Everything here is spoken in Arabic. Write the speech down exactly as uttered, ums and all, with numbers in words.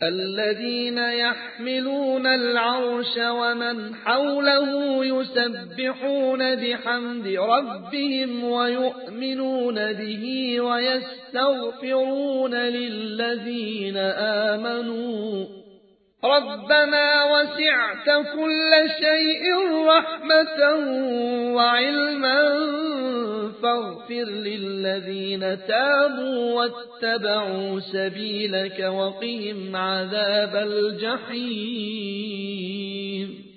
الذين يحملون العرش ومن حوله يسبحون بحمد ربهم ويؤمنون به ويستغفرون للذين آمنوا ربنا وسعت كل شيء رحمة وعلما فاغفر للذين تابوا واتبعوا سبيلك وقهم عذاب الجحيم.